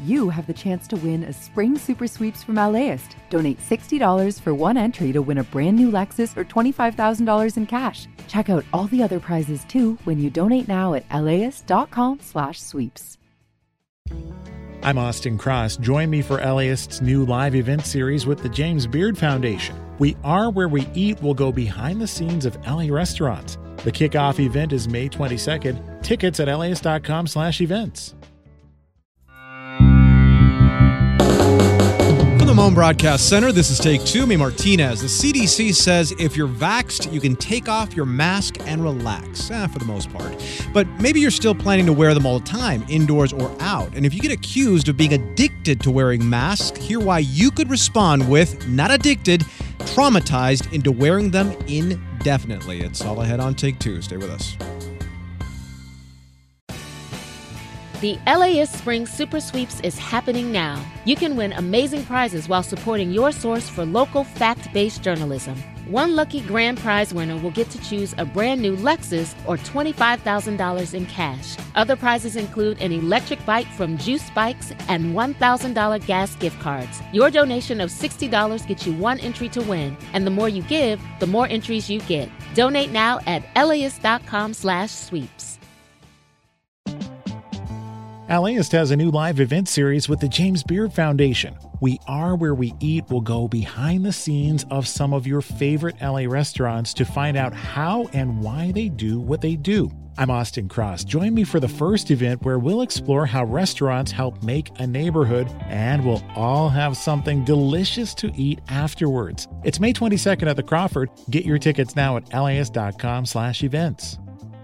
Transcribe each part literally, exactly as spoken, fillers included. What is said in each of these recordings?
you have the chance to win a spring super sweeps from LAist. Donate sixty dollars for one entry to win a brand new Lexus or twenty-five thousand dollars in cash. Check out all the other prizes too when you donate now at laist.com slash sweeps. I'm Austin Cross. Join me for LAist's new live event series with the James Beard Foundation. We Are Where We Eat will go behind the scenes of L A restaurants. The kickoff event is May twenty-second. Tickets at laist.com slash events. From the Moan Broadcast Center, this is Take Two. Me, Martinez. The C D C says if you're vaxxed, you can take off your mask and relax, eh, for the most part. But maybe you're still planning to wear them all the time, indoors or out. And if you get accused of being addicted to wearing masks, hear why you could respond with, not addicted, traumatized into wearing them indefinitely. It's all ahead on Take Two. Stay with us. The LAist Spring Super Sweeps is happening now. You can win amazing prizes while supporting your source for local fact-based journalism. One lucky grand prize winner will get to choose a brand new Lexus or twenty-five thousand dollars in cash. Other prizes include an electric bike from Juice Bikes and one thousand dollars gas gift cards. Your donation of sixty dollars gets you one entry to win, and the more you give, the more entries you get. Donate now at laist.com slash sweeps. LAist has a new live event series with the James Beard Foundation. We Are Where We Eat will go behind the scenes of some of your favorite L A restaurants to find out how and why they do what they do. I'm Austin Cross. Join me for the first event where we'll explore how restaurants help make a neighborhood, and we'll all have something delicious to eat afterwards. It's May twenty-second at the Crawford. Get your tickets now at laist.com slash events.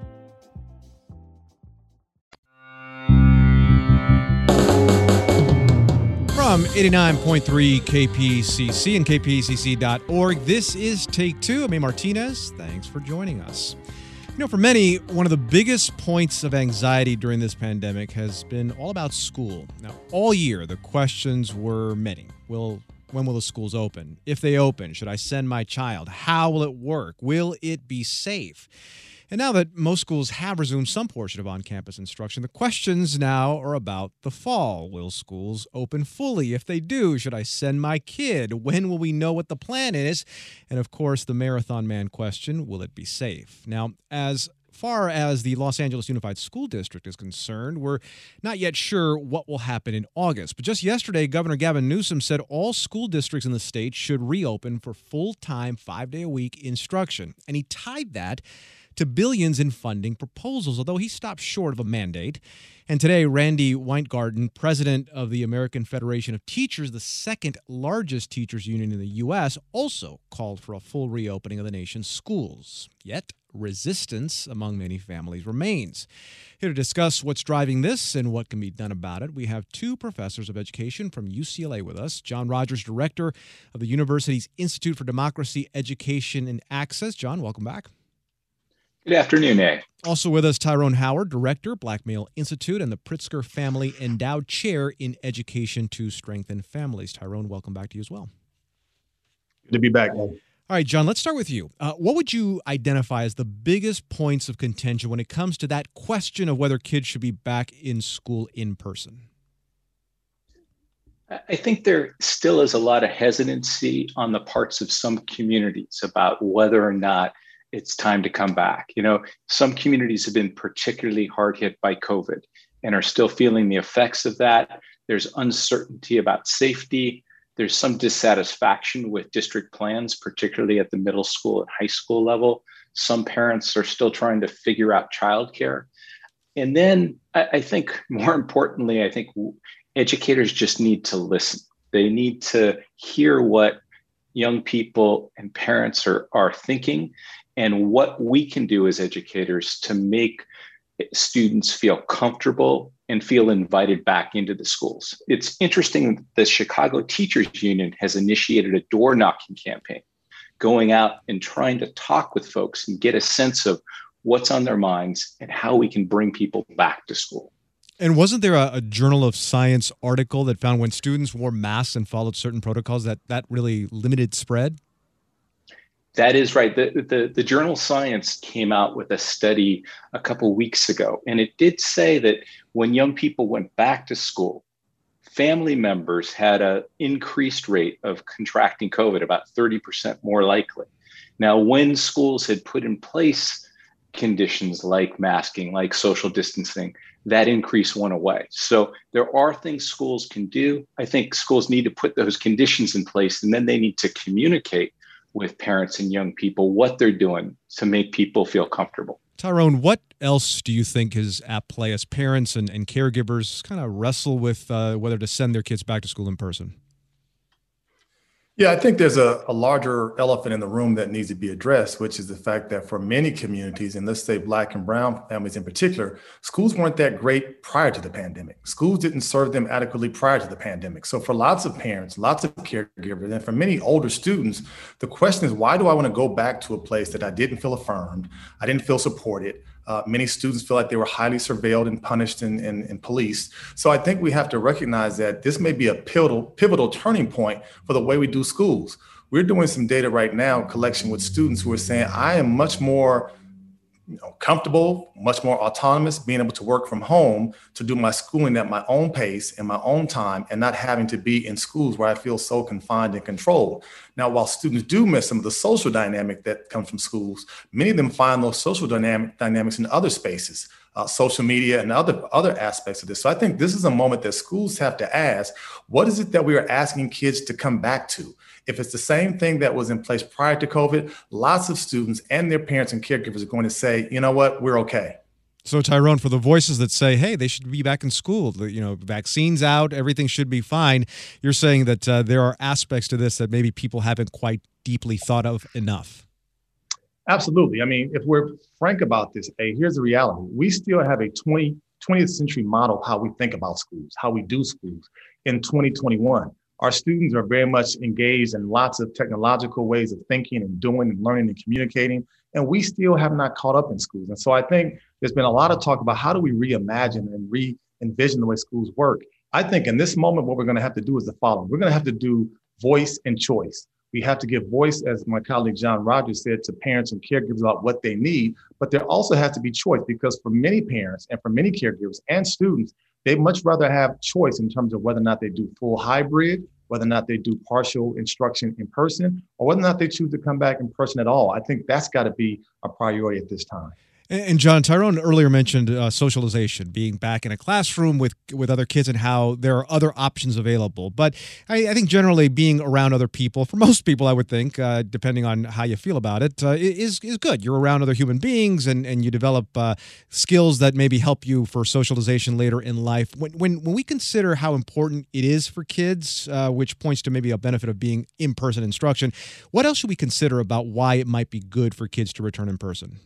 From eighty-nine point three K P C C and K P C C dot org, this is Take Two. I'm Martinez. Thanks for joining us. You know, for many, one of the biggest points of anxiety during this pandemic has been all about school. Now, all year, the questions were many. Will When will the schools open? If they open, should I send my child? How will it work? Will it be safe? And now that most schools have resumed some portion of on-campus instruction, the questions now are about the fall. Will schools open fully? If they do, should I send my kid? When will we know what the plan is? And of course, the Marathon Man question, will it be safe? Now, as far as the Los Angeles Unified School District is concerned, we're not yet sure what will happen in August. But just yesterday, Governor Gavin Newsom said all school districts in the state should reopen for full-time, five-day-a-week instruction. And he tied that to billions in funding proposals, although he stopped short of a mandate. And today, Randy Weingarten, president of the American Federation of Teachers, the second largest teachers union in the U S, also called for a full reopening of the nation's schools. Yet, resistance among many families remains. Here to discuss what's driving this and what can be done about it, we have two professors of education from U C L A with us. John Rogers, director of the university's Institute for Democracy, Education, and Access. John, welcome back. Good afternoon, A. Also with us, Tyrone Howard, Director, Black Male Institute, and the Pritzker Family Endowed Chair in Education to Strengthen Families. Tyrone, welcome back to you as well. Good to be back, man. All right, John, let's start with you. Uh, what would you identify as the biggest points of contention when it comes to that question of whether kids should be back in school in person? I think there still is a lot of hesitancy on the parts of some communities about whether or not it's time to come back. You know, some communities have been particularly hard hit by COVID and are still feeling the effects of that. There's uncertainty about safety. There's some dissatisfaction with district plans, particularly at the middle school and high school level. Some parents are still trying to figure out childcare. And then I, I think more importantly, I think educators just need to listen. They need to hear what young people and parents are, are thinking, and what we can do as educators to make students feel comfortable and feel invited back into the schools. It's interesting, the Chicago Teachers Union has initiated a door knocking campaign, going out and trying to talk with folks and get a sense of what's on their minds and how we can bring people back to school. And wasn't there a, a Journal of Science article that found when students wore masks and followed certain protocols that that really limited spread? That is right. The, the, the Journal of Science came out with a study a couple weeks ago, and it did say that when young people went back to school, family members had an increased rate of contracting COVID, about thirty percent more likely. Now, when schools had put in place conditions like masking, like social distancing, that increase went away. So there are things schools can do. I think schools need to put those conditions in place, and then they need to communicate with parents and young people what they're doing to make people feel comfortable. Tyrone, what else do you think is at play as parents and, and caregivers kind of wrestle with uh, whether to send their kids back to school in person? Yeah, I think there's a, a larger elephant in the room that needs to be addressed, which is the fact that for many communities, and let's say Black and brown families in particular, schools weren't that great prior to the pandemic. Schools didn't serve them adequately prior to the pandemic. So for lots of parents, lots of caregivers, and for many older students, the question is, why do I want to go back to a place that I didn't feel affirmed, I didn't feel supported? Uh, many students feel like they were highly surveilled and punished and, and, and policed. So I think we have to recognize that this may be a pivotal, pivotal turning point for the way we do schools. We're doing some data right now, collection with students who are saying, I am much more you know, comfortable, much more autonomous, being able to work from home to do my schooling at my own pace in my own time and not having to be in schools where I feel so confined and controlled. Now, while students do miss some of the social dynamic that comes from schools, many of them find those social dynamic dynamics in other spaces, uh, social media and other, other aspects of this. So I think this is a moment that schools have to ask, what is it that we are asking kids to come back to? If it's the same thing that was in place prior to COVID, lots of students and their parents and caregivers are going to say, you know what, we're okay. So Tyrone, for the voices that say, hey, they should be back in school, you know, vaccines out, everything should be fine, you're saying that uh, there are aspects to this that maybe people haven't quite deeply thought of enough. Absolutely. I mean, if we're frank about this, hey, here's the reality. We still have a twentieth century model of how we think about schools, how we do schools in twenty twenty-one. Our students are very much engaged in lots of technological ways of thinking and doing and learning and communicating, and we still have not caught up in schools. And so I think there's been a lot of talk about how do we reimagine and re-envision the way schools work. I think in this moment, what we're going to have to do is the following. We're going to have to do voice and choice. We have to give voice, as my colleague John Rogers said, to parents and caregivers about what they need, but there also has to be choice, because for many parents and for many caregivers and students, they'd much rather have choice in terms of whether or not they do full hybrid, whether or not they do partial instruction in person, or whether or not they choose to come back in person at all. I think that's got to be a priority at this time. And John, Tyrone earlier mentioned uh, socialization, being back in a classroom with with other kids and how there are other options available. But I, I think generally being around other people, for most people, I would think, uh, depending on how you feel about it, uh, is is good. You're around other human beings and, and you develop uh, skills that maybe help you for socialization later in life. When when, when we consider how important it is for kids, uh, which points to maybe a benefit of being in-person instruction, what else should we consider about why it might be good for kids to return in person?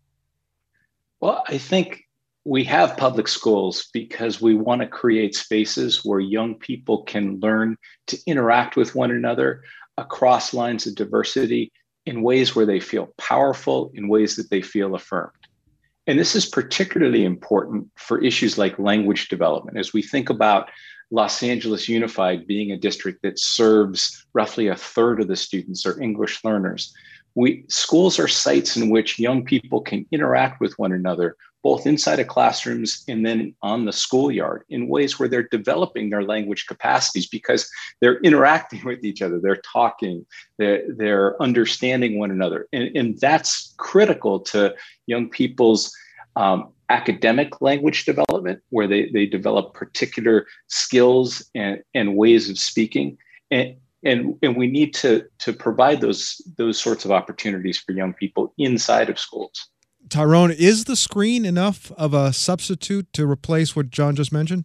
Well, I think we have public schools because we want to create spaces where young people can learn to interact with one another across lines of diversity in ways where they feel powerful, in ways that they feel affirmed. And this is particularly important for issues like language development. As we think about Los Angeles Unified being a district that serves roughly a third of the students are English learners, We, schools are sites in which young people can interact with one another, both inside of classrooms and then on the schoolyard in ways where they're developing their language capacities because they're interacting with each other, they're talking, they're, they're understanding one another. And, and that's critical to young people's um, academic language development, where they, they develop particular skills and, and ways of speaking. And, And and we need to to provide those those sorts of opportunities for young people inside of schools. Tyrone, is the screen enough of a substitute to replace what John just mentioned?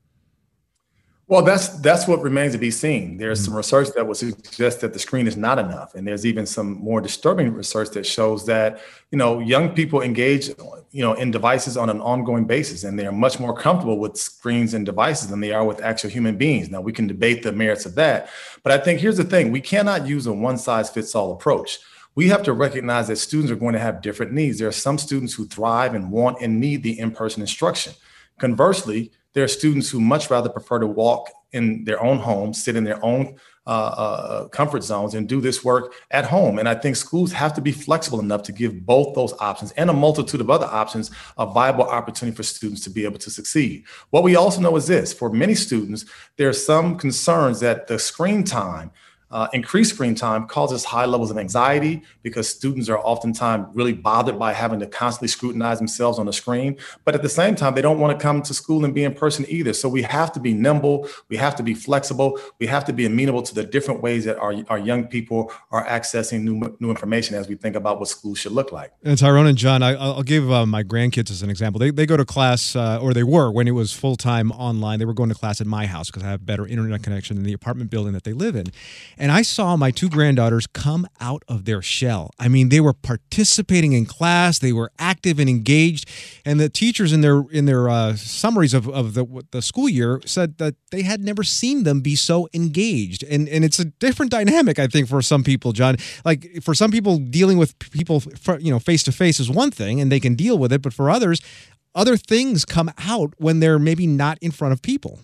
Well, that's that's what remains to be seen. There's some research that would suggest that the screen is not enough. And there's even some more disturbing research that shows that, you know, young people engage, you know, in devices on an ongoing basis, and they are much more comfortable with screens and devices than they are with actual human beings. Now, we can debate the merits of that. But I think here's the thing. We cannot use a one size fits all approach. We have to recognize that students are going to have different needs. There are some students who thrive and want and need the in-person instruction. Conversely, there are students who much rather prefer to walk in their own homes, sit in their own uh, uh, comfort zones and do this work at home. And I think schools have to be flexible enough to give both those options and a multitude of other options a viable opportunity for students to be able to succeed. What we also know is this: for many students, there are some concerns that the screen time Uh, increased screen time causes high levels of anxiety because students are oftentimes really bothered by having to constantly scrutinize themselves on the screen. But at the same time, they don't want to come to school and be in person either. So we have to be nimble. We have to be flexible. We have to be amenable to the different ways that our, our young people are accessing new, new information as we think about what schools should look like. And Tyrone and John, I, I'll give uh, my grandkids as an example. They, they go to class, uh, or they were when it was full-time online. They were going to class at my house because I have better internet connection in the apartment building that they live in. And I saw my two granddaughters come out of their shell. I mean, they were participating in class. They were active and engaged. And the teachers in their in their uh, summaries of, of the, the school year said that they had never seen them be so engaged. And and it's a different dynamic, I think, for some people, John. Like, for some people, dealing with people, you know, face to face is one thing, and they can deal with it. But for others, other things come out when they're maybe not in front of people.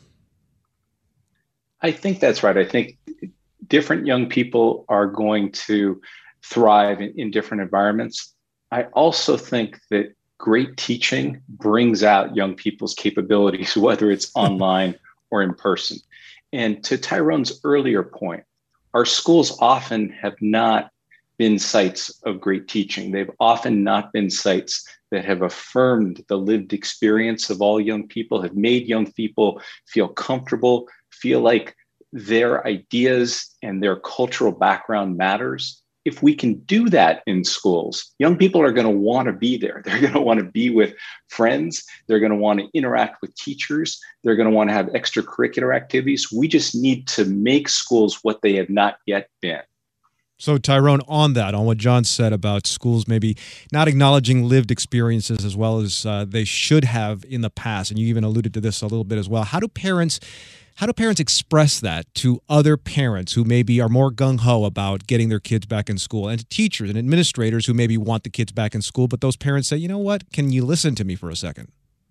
I think that's right. I think different young people are going to thrive in, in different environments. I also think that great teaching brings out young people's capabilities, whether it's online or in person. And to Tyrone's earlier point, our schools often have not been sites of great teaching. They've often not been sites that have affirmed the lived experience of all young people, have made young people feel comfortable, feel like their ideas and their cultural background matters. If we can do that in schools, young people are going to want to be there. They're going to want to be with friends. They're going to want to interact with teachers. They're going to want to have extracurricular activities. We just need to make schools what they have not yet been. So, Tyrone, on that, on what John said about schools maybe not acknowledging lived experiences as well as uh, they should have in the past, and you even alluded to this a little bit as well, how do parents How do parents express that to other parents who maybe are more gung-ho about getting their kids back in school, and to teachers and administrators who maybe want the kids back in school, but those parents say, you know what, can you listen to me for a second?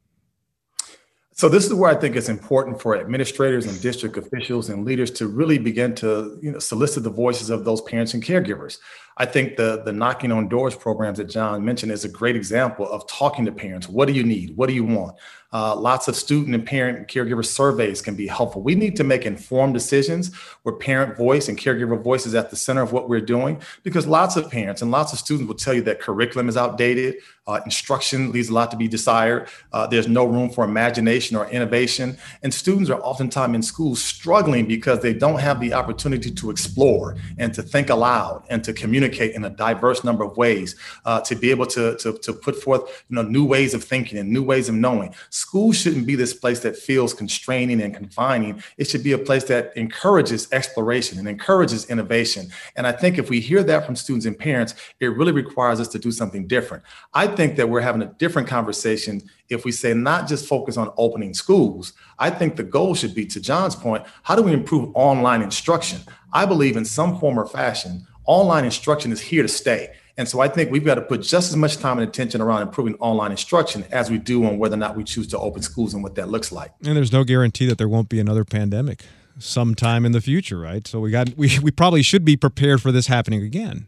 So this is where I think it's important for administrators and district officials and leaders to really begin to, you know, solicit the voices of those parents and caregivers. I think the, the knocking on doors programs that John mentioned is a great example of talking to parents. What do you need? What do you want? Uh, lots of student and parent and caregiver surveys can be helpful. We need to make informed decisions where parent voice and caregiver voice is at the center of what we're doing, because lots of parents and lots of students will tell you that curriculum is outdated. Uh, instruction leaves a lot to be desired. Uh, there's no room for imagination or innovation. And students are oftentimes in school struggling because they don't have the opportunity to explore and to think aloud and to communicate in a diverse number of ways, uh, to be able to, to, to put forth, you know, new ways of thinking and new ways of knowing. School shouldn't be this place that feels constraining and confining. It should be a place that encourages exploration and encourages innovation. And I think if we hear that from students and parents, it really requires us to do something different. I think that we're having a different conversation if we say not just focus on opening schools. I think the goal should be, to John's point, how do we improve online instruction? I believe in some form or fashion, online instruction is here to stay. And so I think we've got to put just as much time and attention around improving online instruction as we do on whether or not we choose to open schools and what that looks like. And there's no guarantee that there won't be another pandemic sometime in the future, right? So we got we we probably should be prepared for this happening again.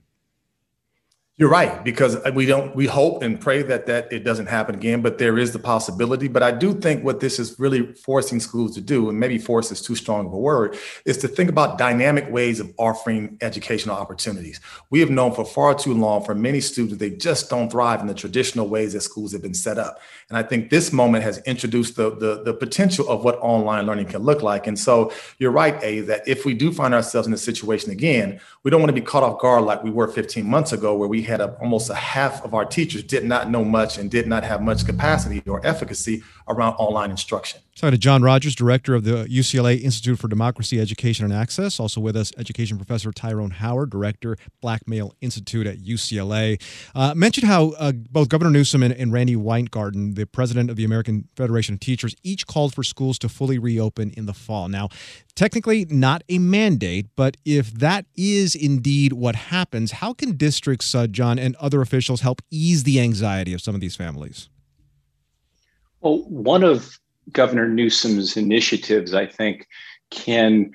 You're right, because we don't, we hope and pray that that it doesn't happen again, but there is the possibility. But I do think what this is really forcing schools to do, and maybe force is too strong of a word, is to think about dynamic ways of offering educational opportunities. We have known for far too long, for many students, they just don't thrive in the traditional ways that schools have been set up. And I think this moment has introduced the, the, the potential of what online learning can look like. And so you're right, A, that if we do find ourselves in this situation again, we don't want to be caught off guard like we were fifteen months ago, where we had a, almost a half of our teachers did not know much and did not have much capacity or efficacy around online instruction. Talking to John Rogers, director of the U C L A Institute for Democracy, Education, and Access. Also with us, education professor Tyrone Howard, director, Black Male Institute at U C L A. Uh, mentioned how uh, both Governor Newsom and, and Randy Weingarten, the president of the American Federation of Teachers, each called for schools to fully reopen in the fall. Now, technically not a mandate, but if that is indeed what happens, how can districts, uh, John, and other officials help ease the anxiety of some of these families? Well, one of Governor Newsom's initiatives, I think, can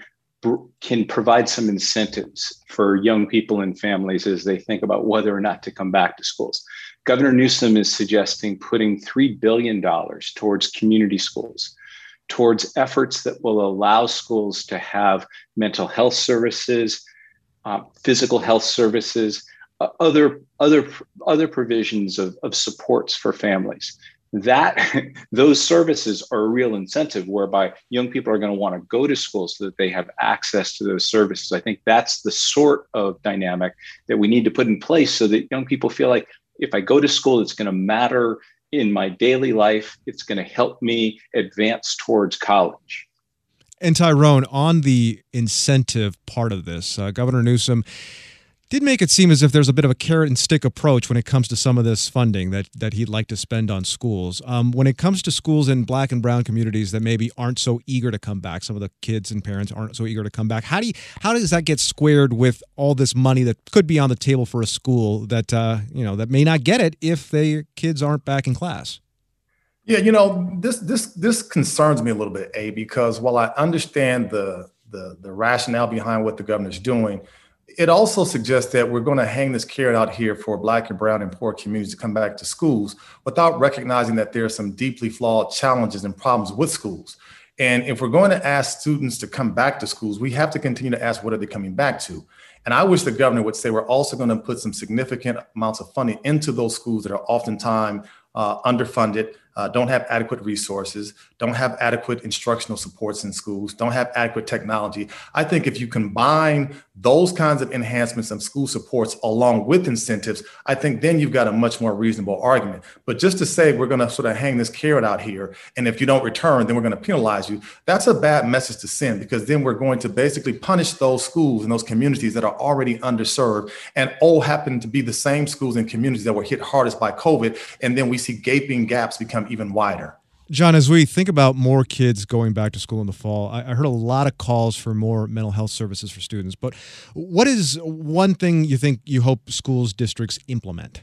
can provide some incentives for young people and families as they think about whether or not to come back to schools. Governor Newsom is suggesting putting three billion dollars towards community schools, towards efforts that will allow schools to have mental health services, uh, physical health services, uh, other, other, other provisions of, of supports for families. That those services are a real incentive whereby young people are going to want to go to school so that they have access to those services. I think that's the sort of dynamic that we need to put in place so that young people feel like if I go to school, it's going to matter in my daily life. It's going to help me advance towards college. And Tyrone, on the incentive part of this, uh, Governor Newsom did make it seem as if there's a bit of a carrot and stick approach when it comes to some of this funding that that he'd like to spend on schools. Um, when it comes to schools in Black and brown communities that maybe aren't so eager to come back, some of the kids and parents aren't so eager to come back, how do you, how does that get squared with all this money that could be on the table for a school that uh, you know that may not get it if their kids aren't back in class? Yeah, you know, this this this concerns me a little bit, A, because while I understand the the the rationale behind what the governor's doing, it also suggests that we're going to hang this carrot out here for Black and brown and poor communities to come back to schools without recognizing that there are some deeply flawed challenges and problems with schools. And if we're going to ask students to come back to schools, we have to continue to ask, what are they coming back to? And I wish the governor would say we're also going to put some significant amounts of funding into those schools that are oftentimes uh, underfunded, uh, don't have adequate resources, don't have adequate instructional supports in schools, don't have adequate technology. I think if you combine those kinds of enhancements and school supports along with incentives, I think then you've got a much more reasonable argument. But just to say we're going to sort of hang this carrot out here, and if you don't return, then we're going to penalize you, that's a bad message to send, because then we're going to basically punish those schools and those communities that are already underserved and all happen to be the same schools and communities that were hit hardest by COVID. And then we see gaping gaps become even wider. John, as we think about more kids going back to school in the fall, I, I heard a lot of calls for more mental health services for students. But what is one thing you think you hope schools districts implement?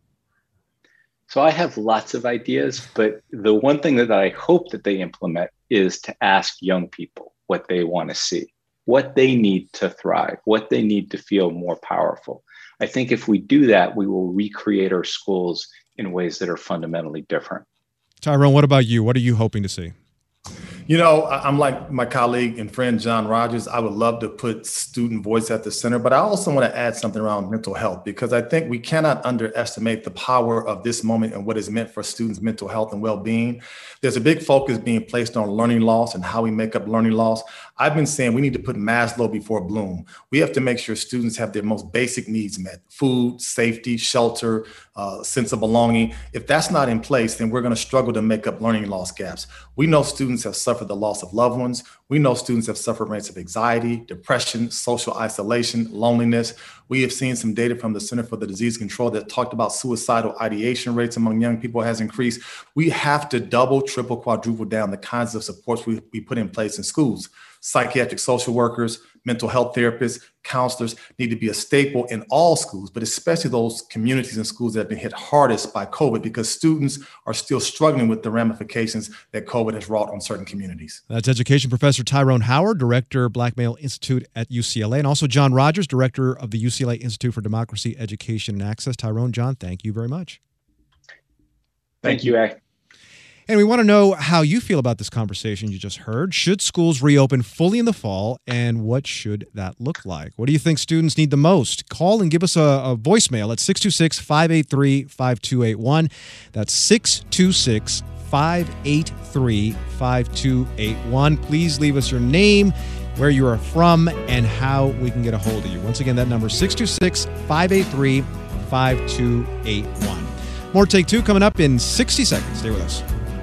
So I have lots of ideas, but the one thing that I hope that they implement is to ask young people what they want to see, what they need to thrive, what they need to feel more powerful. I think if we do that, we will recreate our schools in ways that are fundamentally different. Tyrone, what about you? What are you hoping to see? You know, I'm like my colleague and friend, John Rogers. I would love to put student voice at the center, but I also want to add something around mental health, because I think we cannot underestimate the power of this moment and what is meant for students' mental health and well-being. There's a big focus being placed on learning loss and how we make up learning loss. I've been saying we need to put Maslow before Bloom. We have to make sure students have their most basic needs met: food, safety, shelter, uh, sense of belonging. If that's not in place, then we're going to struggle to make up learning loss gaps. We know students have suffered the loss of loved ones. We know students have suffered rates of anxiety, depression, social isolation, loneliness. We have seen some data from the Center for the Disease Control that talked about suicidal ideation rates among young people has increased. We have to double, triple, quadruple down the kinds of supports we, we put in place in schools. Psychiatric social workers, mental health therapists, counselors need to be a staple in all schools, but especially those communities and schools that have been hit hardest by COVID, because students are still struggling with the ramifications that COVID has wrought on certain communities. That's Education Professor Tyrone Howard, Director, Black Male Institute at U C L A, and also John Rogers, Director of the U C L A Institute for Democracy, Education, and Access. Tyrone, John, thank you very much. Thank, thank you, A. And we want to know how you feel about this conversation you just heard. Should schools reopen fully in the fall, and what should that look like? What do you think students need the most? Call and give us a, a voicemail at six two six, five eight three, five two eight one. That's six two six, five eight three, five two eight one. Please leave us your name, where you are from, and how we can get a hold of you. Once again, that number is six two six, five eight three, five two eight one. More Take Two coming up in sixty seconds. Stay with us.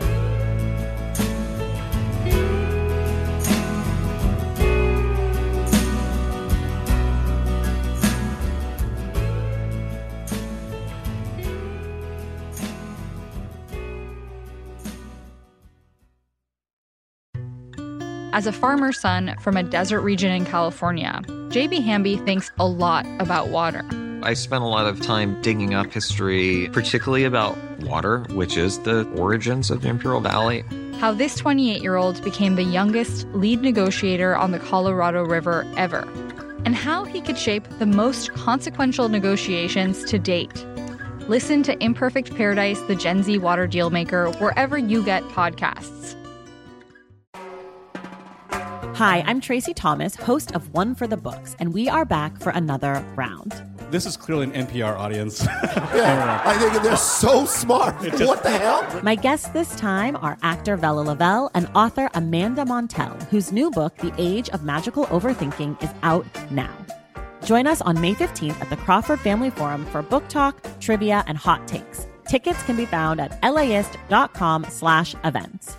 As a farmer's son from a desert region in California, J B Hamby thinks a lot about water. I spent a lot of time digging up history, particularly about water, which is the origins of the Imperial Valley. how this twenty-eight-year-old became the youngest lead negotiator on the Colorado River ever, and how he could shape the most consequential negotiations to date. Listen to Imperfect Paradise, the Gen Z Water Dealmaker, wherever you get podcasts. Hi, I'm Tracy Thomas, host of One for the Books, and we are back for another round. This is clearly an N P R audience. Yeah, I think they're so smart. Just, what the hell? My guests this time are actor Vella Lavelle and author Amanda Montell, whose new book, The Age of Magical Overthinking, is out now. Join us on May fifteenth at the Crawford Family Forum for book talk, trivia, and hot takes. Tickets can be found at laist.com slash events.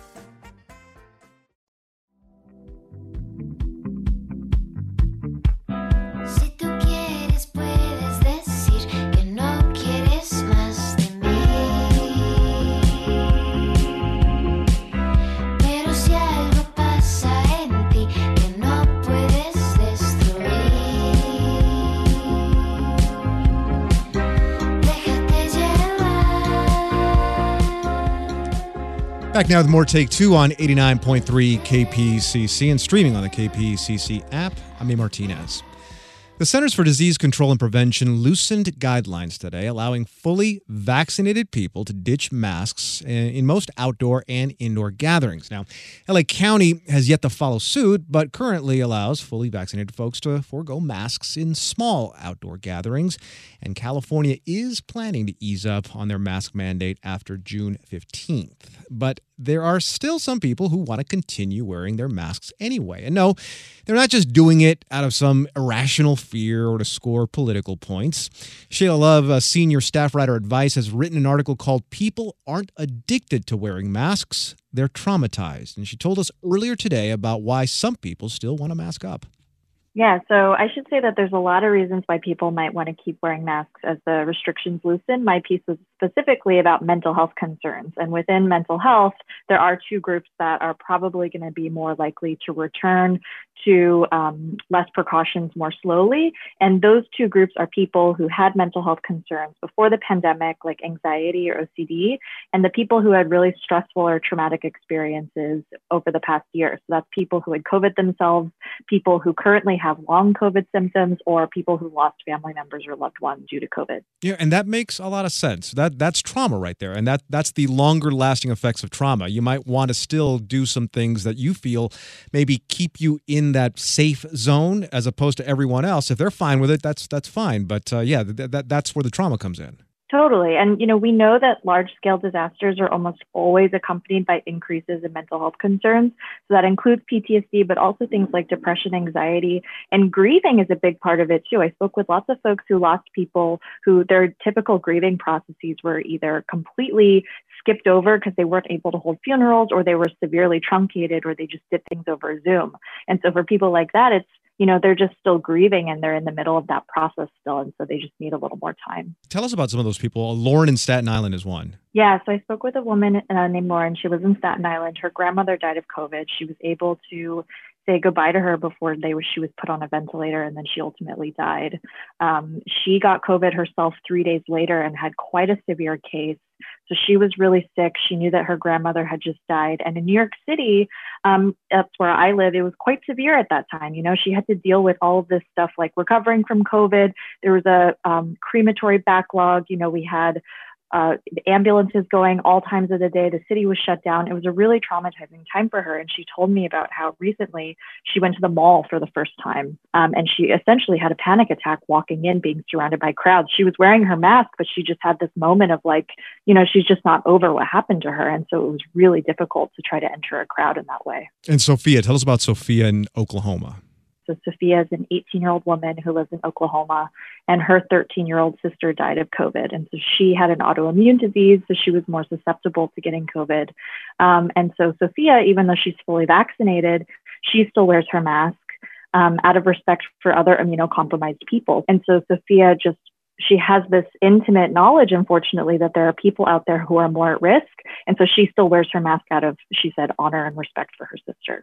Back now with more Take Two on eighty-nine point three K P C C and streaming on the K P C C app. I'm A. Martinez. The Centers for Disease Control and Prevention loosened guidelines today, allowing fully vaccinated people to ditch masks in most outdoor and indoor gatherings. Now, L A County has yet to follow suit, but currently allows fully vaccinated folks to forego masks in small outdoor gatherings. And California is planning to ease up on their mask mandate after June fifteenth. But there are still some people who want to continue wearing their masks anyway. And no, they're not just doing it out of some irrational fear or to score political points. Shayla Love, a senior staff writer at Vice, has written an article called People Aren't Addicted to Wearing Masks, They're Traumatized. And she told us earlier today about why some people still want to mask up. Yeah, so I should say that there's a lot of reasons why people might want to keep wearing masks as the restrictions loosen. My piece was specifically about mental health concerns. And within mental health, there are two groups that are probably going to be more likely to return to um, less precautions more slowly. And those two groups are people who had mental health concerns before the pandemic, like anxiety or O C D, and the people who had really stressful or traumatic experiences over the past year. So that's people who had COVID themselves, people who currently have long COVID symptoms, or people who lost family members or loved ones due to COVID. Yeah, and that makes a lot of sense. That that's trauma right there. And that that's the longer lasting effects of trauma. You might want to still do some things that you feel maybe keep you in that safe zone as opposed to everyone else. If they're fine with it, that's that's fine. But uh, yeah, th- that that's where the trauma comes in. Totally. And, you know, we know that large-scale disasters are almost always accompanied by increases in mental health concerns. So that includes P T S D, but also things like depression, anxiety, and grieving is a big part of it, too. I spoke with lots of folks who lost people who their typical grieving processes were either completely skipped over because they weren't able to hold funerals, or they were severely truncated, or they just did things over Zoom. And so for people like that, it's, you know, they're just still grieving and they're in the middle of that process still. And so they just need a little more time. Tell us about some of those people. Lauren in Staten Island is one. Yeah. So I spoke with a woman uh, named Lauren. She lives in Staten Island. Her grandmother died of COVID. She was able to say goodbye to her before they was, she was put on a ventilator, and then she ultimately died. Um, she got COVID herself three days later and had quite a severe case. So she was really sick. She knew that her grandmother had just died. And in New York City, um, that's where I live, it was quite severe at that time. You know, she had to deal with all of this stuff like recovering from COVID. There was a um, crematory backlog. You know, we had Uh, ambulances going all times of the day. The city was shut down. It was a really traumatizing time for her. And she told me about how recently she went to the mall for the first time. Um, and she essentially had a panic attack walking in, being surrounded by crowds. She was wearing her mask, but she just had this moment of like, you know, she's just not over what happened to her. And so it was really difficult to try to enter a crowd in that way. And Sophia, tell us about Sophia in Oklahoma. So Sophia is an eighteen-year-old woman who lives in Oklahoma, and her thirteen-year-old sister died of COVID. And so she had an autoimmune disease, so she was more susceptible to getting COVID. Um, and so Sophia, even though she's fully vaccinated, she still wears her mask um, out of respect for other immunocompromised people. And so Sophia just, she has this intimate knowledge, unfortunately, that there are people out there who are more at risk. And so she still wears her mask out of, she said, honor and respect for her sister.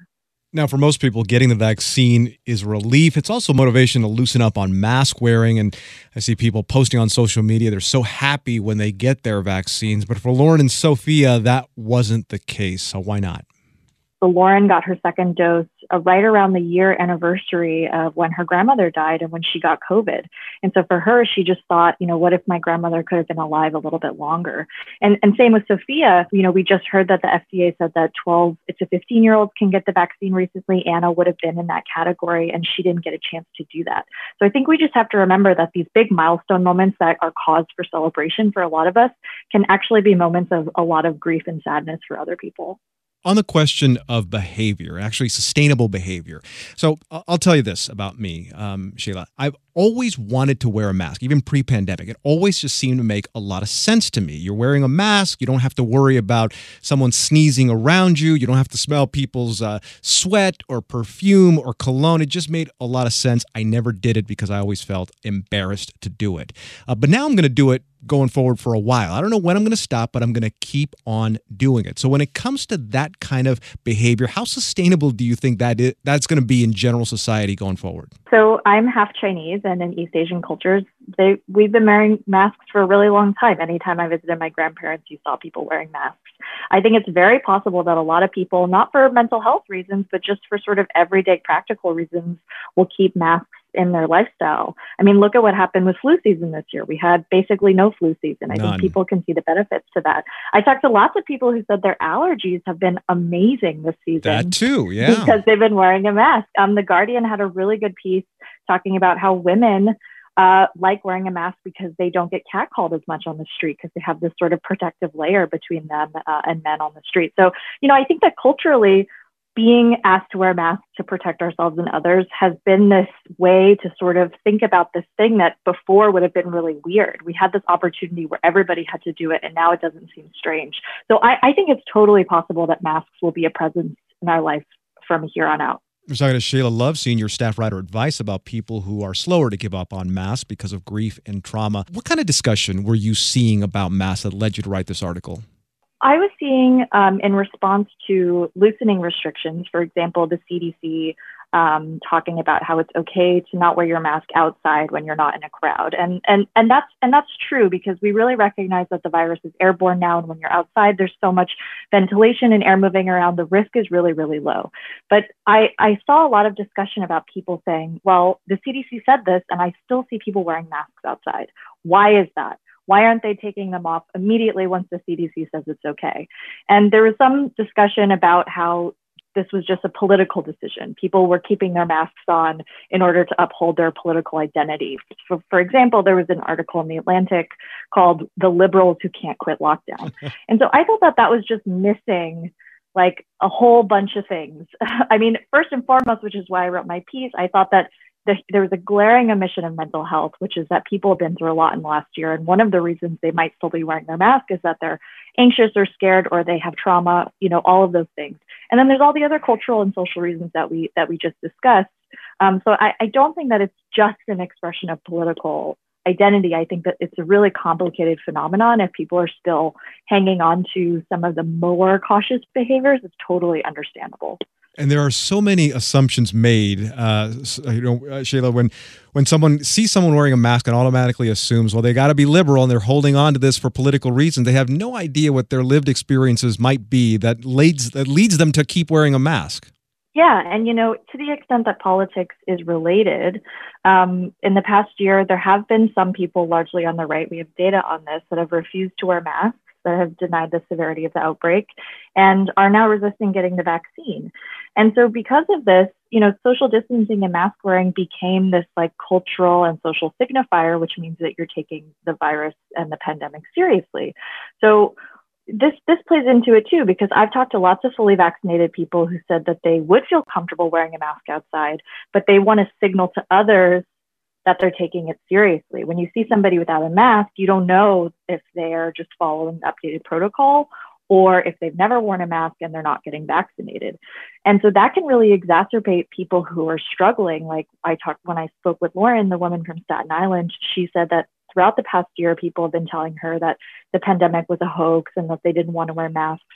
Now, for most people, getting the vaccine is relief. It's also motivation to loosen up on mask wearing. And I see people posting on social media. They're so happy when they get their vaccines. But for Lauren and Sophia, that wasn't the case. So why not? So Lauren got her second dose uh, right around the year anniversary of when her grandmother died and when she got COVID. And so for her, she just thought, you know, what if my grandmother could have been alive a little bit longer? And, and same with Sophia. You know, we just heard that the F D A said that twelve to fifteen year olds can get the vaccine recently. Anna would have been in that category and she didn't get a chance to do that. So I think we just have to remember that these big milestone moments that are cause for celebration for a lot of us can actually be moments of a lot of grief and sadness for other people. On the question of behavior, actually sustainable behavior. So I'll tell you this about me, um, Shayla. I've always wanted to wear a mask, even pre-pandemic. It always just seemed to make a lot of sense to me. You're wearing a mask. You don't have to worry about someone sneezing around you. You don't have to smell people's uh, sweat or perfume or cologne. It just made a lot of sense. I never did it because I always felt embarrassed to do it. Uh, but now I'm going to do it going forward for a while. I don't know when I'm going to stop, but I'm going to keep on doing it. So when it comes to that kind of behavior, how sustainable do you think that is, that's going to be in general society going forward? So I'm half Chinese, and in East Asian cultures, they we've been wearing masks for a really long time. Anytime I visited my grandparents, you saw people wearing masks. I think it's very possible that a lot of people, not for mental health reasons, but just for sort of everyday practical reasons, will keep masks in their lifestyle. I mean, look at what happened with flu season this year. We had basically no flu season. I None. think people can see the benefits to that. I talked to lots of people who said their allergies have been amazing this season. That too, yeah. Because they've been wearing a mask. Um, The Guardian had a really good piece talking about how women uh, like wearing a mask because they don't get catcalled as much on the street because they have this sort of protective layer between them uh, and men on the street. So, you know, I think that culturally, being asked to wear masks to protect ourselves and others has been this way to sort of think about this thing that before would have been really weird. We had this opportunity where everybody had to do it, and now it doesn't seem strange. So I, I think it's totally possible that masks will be a presence in our life from here on out. I was talking to Shayla Love, senior staff writer, advice about people who are slower to give up on masks because of grief and trauma. What kind of discussion were you seeing about masks that led you to write this article? I was seeing um, in response to loosening restrictions, for example, the C D C um, talking about how it's okay to not wear your mask outside when you're not in a crowd. And, and, and, that's, and that's true because we really recognize that the virus is airborne now. And when you're outside, there's so much ventilation and air moving around. The risk is really, really low. But I, I saw a lot of discussion about people saying, well, the C D C said this, and I still see people wearing masks outside. Why is that? Why aren't they taking them off immediately once the C D C says it's okay? And there was some discussion about how this was just a political decision. People were keeping their masks on in order to uphold their political identity. For, for example, there was an article in The Atlantic called "The Liberals Who Can't Quit Lockdown." And so I thought that that was just missing like a whole bunch of things. I mean, first and foremost, which is why I wrote my piece, I thought that The, there was a glaring omission of mental health, which is that people have been through a lot in the last year. And one of the reasons they might still be wearing their mask is that they're anxious or scared or they have trauma, you know, all of those things. And then there's all the other cultural and social reasons that we that we just discussed. Um, so I, I don't think that it's just an expression of political identity. I think that it's a really complicated phenomenon. If people are still hanging on to some of the more cautious behaviors, it's totally understandable. And there are so many assumptions made, uh, you know, uh, Shayla, when when someone sees someone wearing a mask and automatically assumes, well, they got to be liberal and they're holding on to this for political reasons. They have no idea what their lived experiences might be that leads that leads them to keep wearing a mask. Yeah. And, you know, to the extent that politics is related, um, in the past year, there have been some people, largely on the right, we have data on this, that have refused to wear masks, that have denied the severity of the outbreak, and are now resisting getting the vaccine. And so because of this, you know, social distancing and mask wearing became this like cultural and social signifier, which means that you're taking the virus and the pandemic seriously. So this this plays into it too, because I've talked to lots of fully vaccinated people who said that they would feel comfortable wearing a mask outside, but they want to signal to others that they're taking it seriously. When you see somebody without a mask, you don't know if they're just following the updated protocol or if they've never worn a mask and they're not getting vaccinated. And so that can really exacerbate people who are struggling. Like I talked, when I spoke with Lauren, the woman from Staten Island, she said that throughout the past year, people have been telling her that the pandemic was a hoax and that they didn't want to wear masks.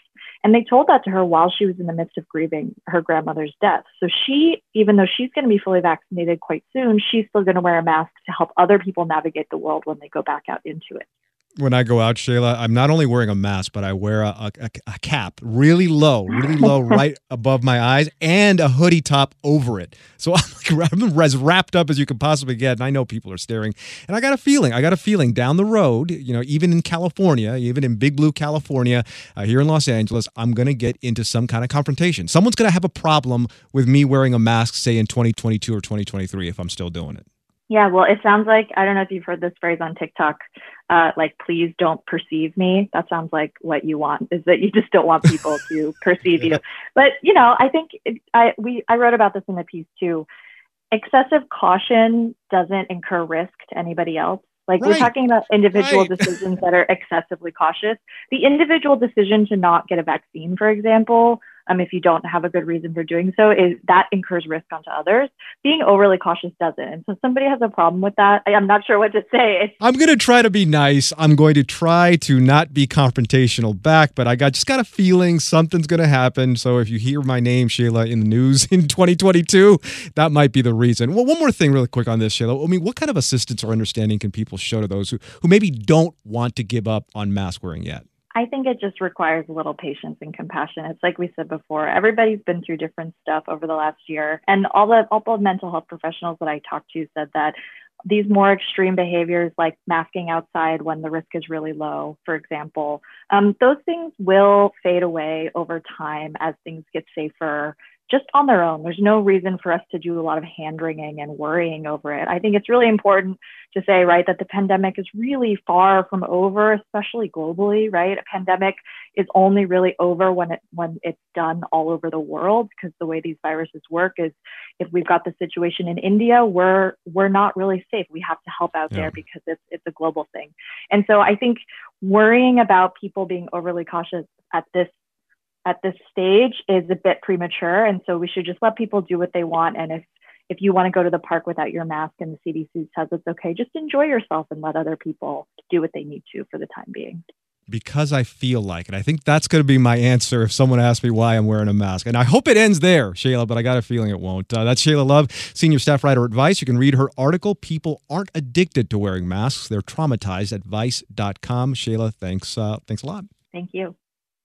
And they told that to her while she was in the midst of grieving her grandmother's death. So she, even though she's going to be fully vaccinated quite soon, she's still going to wear a mask to help other people navigate the world when they go back out into it. When I go out, Shayla, I'm not only wearing a mask, but I wear a, a, a cap really low, really low, right above my eyes, and a hoodie top over it. So I'm, like, I'm as wrapped up as you can possibly get. And I know people are staring. And I got a feeling, I got a feeling down the road, you know, even in California, even in Big Blue, California, uh, here in Los Angeles, I'm going to get into some kind of confrontation. Someone's going to have a problem with me wearing a mask, say in twenty twenty-two or twenty twenty-three, if I'm still doing it. Yeah, well, it sounds like, I don't know if you've heard this phrase on TikTok, uh, like, please don't perceive me. That sounds like what you want, is that you just don't want people to perceive you. But, you know, I think it, I we I wrote about this in the piece too. Excessive caution doesn't incur risk to anybody else. Like right. We're talking about individual right. decisions that are excessively cautious. The individual decision to not get a vaccine, for example, um, if you don't have a good reason for doing so, is that incurs risk onto others. Being overly cautious doesn't. And so if somebody has a problem with that, I, I'm not sure what to say. It's- I'm going to try to be nice. I'm going to try to not be confrontational back, but I got just got a feeling something's going to happen. So if you hear my name, Shayla, in the news in twenty twenty-two, that might be the reason. Well, one more thing really quick on this, Shayla. I mean, what kind of assistance or understanding can people show to those who, who maybe don't want to give up on mask wearing yet? I think it just requires a little patience and compassion. It's like we said before, everybody's been through different stuff over the last year. And all the, all the mental health professionals that I talked to said that these more extreme behaviors like masking outside when the risk is really low, for example, um, those things will fade away over time as things get safer. Just on their own. There's no reason for us to do a lot of hand-wringing and worrying over it. I think it's really important to say, right, that the pandemic is really far from over, especially globally, right? A pandemic is only really over when it when it's done all over the world, because the way these viruses work is if we've got the situation in India, we're we're not really safe. We have to help out yeah. there because it's it's a global thing. And so I think worrying about people being overly cautious at this at this stage is a bit premature. And so we should just let people do what they want. And if, if you want to go to the park without your mask and the C D C says it's okay, just enjoy yourself and let other people do what they need to for the time being. Because I feel like it. I think that's going to be my answer if someone asks me why I'm wearing a mask. And I hope it ends there, Shayla, but I got a feeling it won't. Uh, that's Shayla Love, senior staff writer at Vice. You can read her article, People Aren't Addicted to Wearing Masks. They're Traumatized, at vice dot com. Shayla, thanks, uh, thanks a lot. Thank you.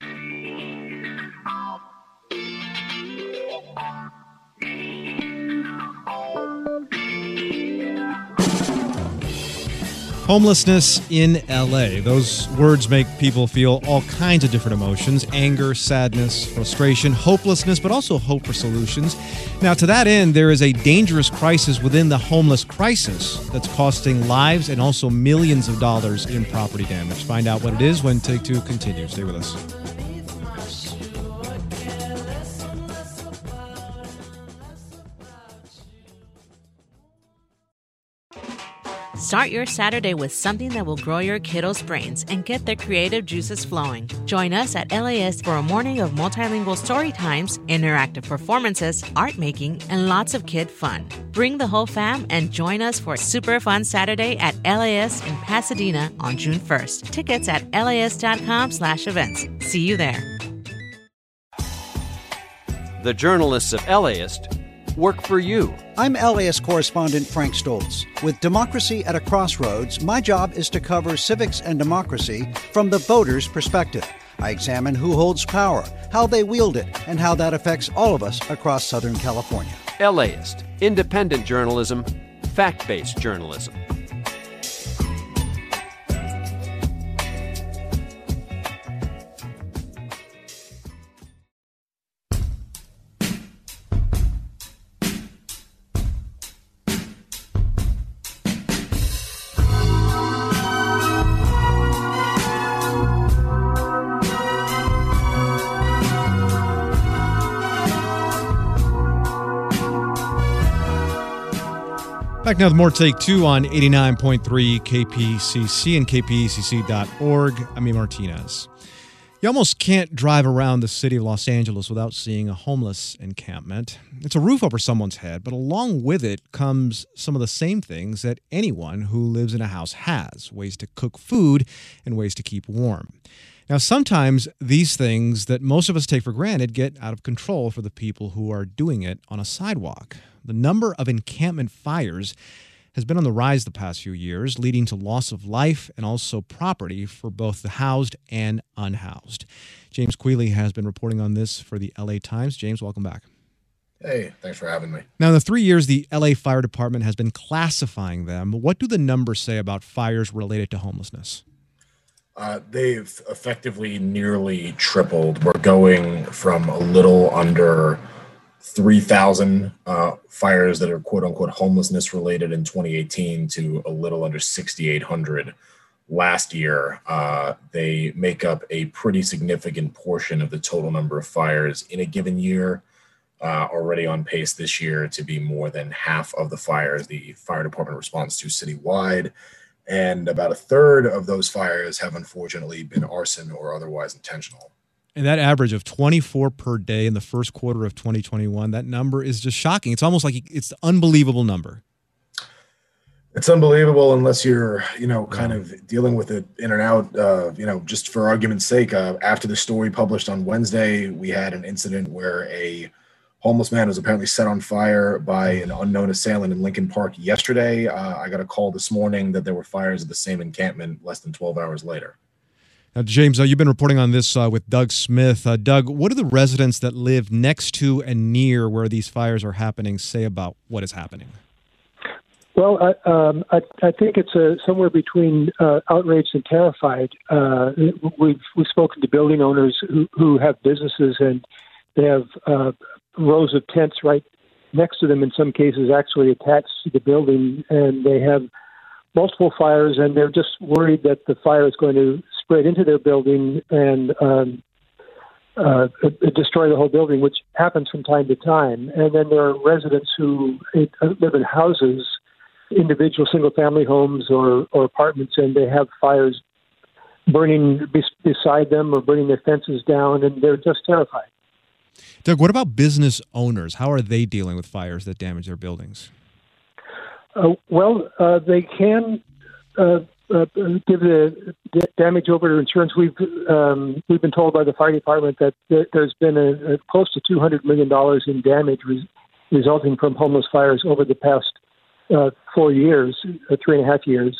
Homelessness in L A. Those words make people feel all kinds of different emotions: anger, sadness, frustration, hopelessness, but also hope for solutions. Now, to that end, there is a dangerous crisis within the homeless crisis that's costing lives and also millions of dollars in property damage. Find out what it is when Take Two continues. Stay with us. Start your Saturday with something that will grow your kiddos' brains and get their creative juices flowing. Join us at L A S for a morning of multilingual story times, interactive performances, art making, and lots of kid fun. Bring the whole fam and join us for a super fun Saturday at L A S in Pasadena on June first. Tickets at las.com slash events. See you there. The journalists of LAist work for you. I'm LAist correspondent Frank Stoltz. With democracy at a crossroads, my job is to cover civics and democracy from the voter's perspective. I examine who holds power, how they wield it, and how that affects all of us across Southern California. LAist, independent journalism, fact-based journalism. Back now with more Take Two on eighty-nine point three K P C C and K P E C C dot org. I'm Amy Martinez. You almost can't drive around the city of Los Angeles without seeing a homeless encampment. It's a roof over someone's head, but along with it comes some of the same things that anyone who lives in a house has: ways to cook food and ways to keep warm. Now, sometimes these things that most of us take for granted get out of control for the people who are doing it on a sidewalk. The number of encampment fires has been on the rise the past few years, leading to loss of life and also property for both the housed and unhoused. James Quealy has been reporting on this for the L A Times. James, welcome back. Hey, thanks for having me. Now, in the three years the L A Fire Department has been classifying them, what do the numbers say about fires related to homelessness? Uh, they've effectively nearly tripled. We're going from a little under three thousand uh, fires that are quote unquote homelessness related in twenty eighteen to a little under sixty-eight hundred last year. Uh, they make up a pretty significant portion of the total number of fires in a given year, uh, already on pace this year to be more than half of the fires the fire department responds to citywide. And about a third of those fires have unfortunately been arson or otherwise intentional. And that average of twenty-four per day in the first quarter of twenty twenty-one, that number is just shocking. It's almost like it's an unbelievable number. It's unbelievable unless you're, you know, kind of dealing with it in and out. Uh, you know, just for argument's sake, uh, after the story published on Wednesday, we had an incident where a homeless man was apparently set on fire by an unknown assailant in Lincoln Park yesterday. Uh, I got a call this morning that there were fires at the same encampment less than twelve hours later. Now, James, uh, you've been reporting on this uh, with Doug Smith. Uh, Doug, what do the residents that live next to and near where these fires are happening say about what is happening? Well, I, um, I, I think it's a, somewhere between uh, outraged and terrified. Uh, we've, we've spoken to building owners who, who have businesses, and they have uh, rows of tents right next to them, in some cases actually attached to the building, and they have multiple fires, and they're just worried that the fire is going to spread into their building and um, uh, destroy the whole building, which happens from time to time. And then there are residents who live in houses, individual single-family homes or, or apartments, and they have fires burning bes- beside them or burning their fences down, and they're just terrified. Doug, what about business owners? How are they dealing with fires that damage their buildings? Uh, well, uh, they can uh, uh, give the d- damage over to insurance. We've um, we've been told by the fire department that there, there's been a, a close to two hundred million dollars in damage re- resulting from homeless fires over the past uh, four years, uh, three and a half years.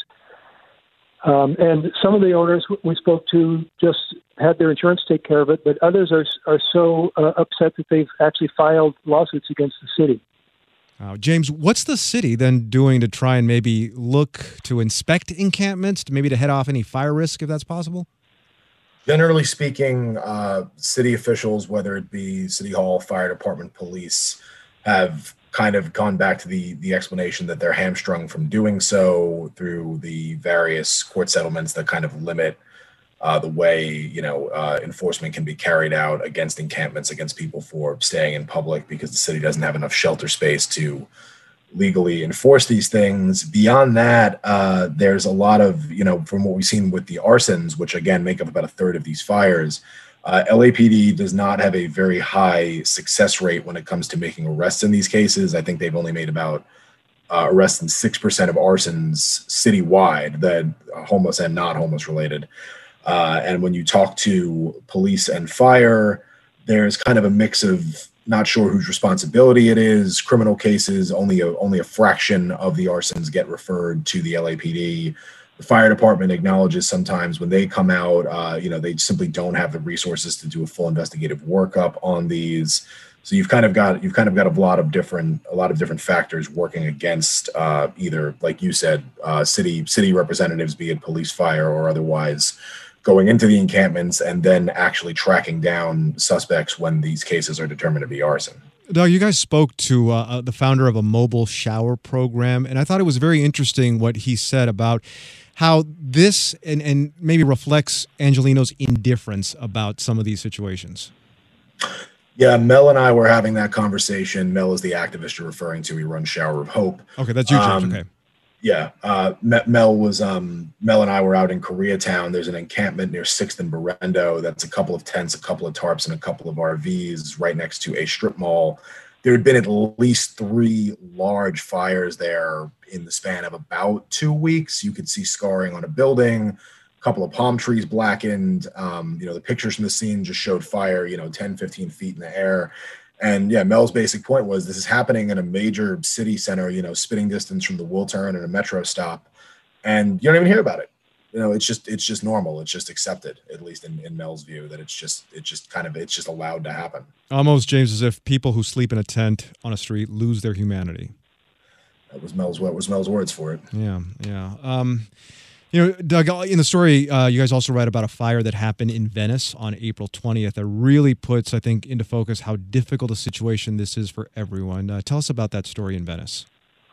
Um, and some of the owners we spoke to just had their insurance take care of it, but others are are so uh, upset that they've actually filed lawsuits against the city. Uh, James, what's the city then doing to try and maybe look to inspect encampments, to maybe to head off any fire risk, if that's possible? Generally speaking, uh, city officials, whether it be City Hall, fire department, police, have kind of gone back to the the explanation that they're hamstrung from doing so through the various court settlements that kind of limit uh, the way, you know, uh, enforcement can be carried out against encampments, against people for staying in public, because the city doesn't have enough shelter space to legally enforce these things. Beyond that, uh, there's a lot of, you know, from what we've seen with the arsons, which again make up about a third of these fires, uh, L A P D does not have a very high success rate when it comes to making arrests in these cases. I think they've only made about uh, arrests in six percent of arsons citywide, that are homeless and not homeless related. Uh, and when you talk to police and fire, there's kind of a mix of not sure whose responsibility it is. Criminal cases, only a, only a fraction of the arsons get referred to the L A P D. The fire department acknowledges sometimes when they come out, uh, you know, they simply don't have the resources to do a full investigative workup on these. So you've kind of got you've kind of got a lot of different a lot of different factors working against uh, either, like you said, uh, city city representatives, be it police, fire, or otherwise, going into the encampments and then actually tracking down suspects when these cases are determined to be arson. Doug, you guys spoke to uh, the founder of a mobile shower program, and I thought it was very interesting what he said about how this and, and maybe reflects Angelino's indifference about some of these situations. Yeah, Mel and I were having that conversation. Mel is the activist you're referring to. He runs Shower of Hope. Okay, that's you, James. Um, okay. Yeah, uh, Mel was um, Mel and I were out in Koreatown. There's an encampment near sixth and Berendo. That's a couple of tents, a couple of tarps, and a couple of R Vs right next to a strip mall. There had been at least three large fires there in the span of about two weeks. You could see scarring on a building. a couple of palm trees blackened. Um, you know, the pictures from the scene just showed fire, you know, ten, fifteen feet in the air. And yeah, Mel's basic point was this is happening in a major city center, you know, spitting distance from the Wool Turn and a metro stop. And you don't even hear about it. You know, it's just it's just normal. It's just accepted, at least in, in Mel's view, that it's just it's just kind of it's just allowed to happen. Almost, James, as if people who sleep in a tent on a street lose their humanity. That was Mel's what was Mel's words for it. Yeah, yeah. Um, you know, Doug, in the story, uh, you guys also write about a fire that happened in Venice on April twentieth that really puts, I think, into focus how difficult a situation this is for everyone. Uh, tell us about that story in Venice.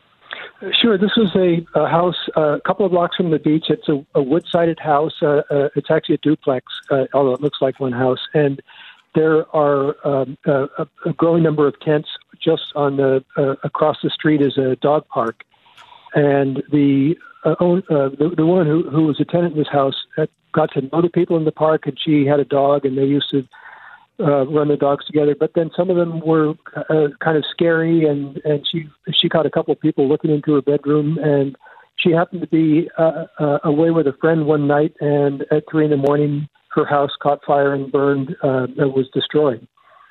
Sure. This was a, a house uh, a couple of blocks from the beach. It's a, a wood-sided house. Uh, uh, it's actually a duplex, uh, although it looks like one house. And there are um, a, a growing number of tents just on the uh, across the street is a dog park. And the uh, own, uh, the, the woman who, who was a tenant in this house had got to know the people in the park, and she had a dog, and they used to uh, run the dogs together. But then some of them were uh, kind of scary, and, and she she caught a couple of people looking into her bedroom, and she happened to be uh, uh, away with a friend one night, and at three in the morning, her house caught fire and burned, uh, and was destroyed.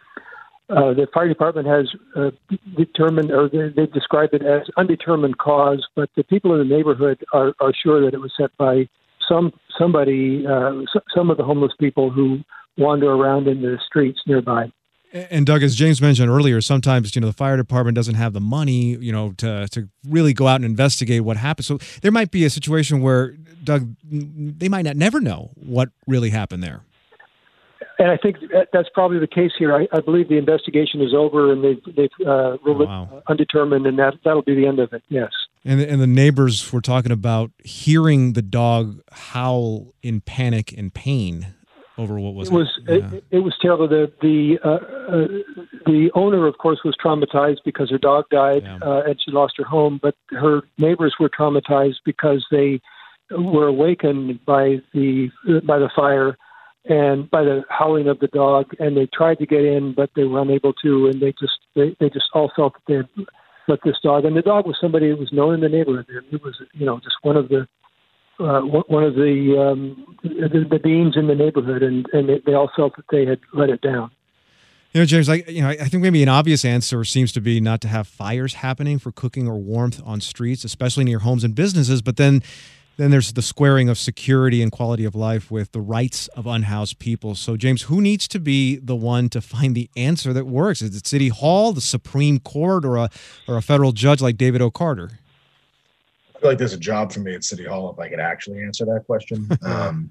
Uh, the fire department has uh, determined, or they, they describe it as undetermined cause, but the people in the neighborhood are, are sure that it was set by some somebody, uh, some of the homeless people who wander around in the streets nearby. And Doug, as James mentioned earlier, sometimes, you know, the fire department doesn't have the money, you know, to to really go out and investigate what happened. So there might be a situation where, Doug, they might not never know what really happened there. And I think that that's probably the case here. I, I believe the investigation is over, and they've, they've uh, ruled oh, wow. it undetermined, and that, that'll be the end of it, yes. And the, and the neighbors were talking about hearing the dog howl in panic and pain over what was it. Was, yeah. it, it was terrible. The the, uh, uh, the owner, of course, was traumatized because her dog died, yeah. uh, and she lost her home, but her neighbors were traumatized because they were awakened by the by the fire and by the howling of the dog, and they tried to get in, but they were unable to, and they just they, they just all felt that they had let this dog. And the dog was somebody who was known in the neighborhood. It was, you know, just one of the uh, one of the, um, the the beings in the neighborhood, and and they, they all felt that they had let it down. You know, James, I, you know, I think maybe an obvious answer seems to be not to have fires happening for cooking or warmth on streets, especially near homes and businesses. But then. Then there's the squaring of security and quality of life with the rights of unhoused people. So, James, who needs to be the one to find the answer that works? Is it City Hall, the Supreme Court, or a or a federal judge like David O. Carter? I feel like there's a job for me at City Hall if I could actually answer that question. um,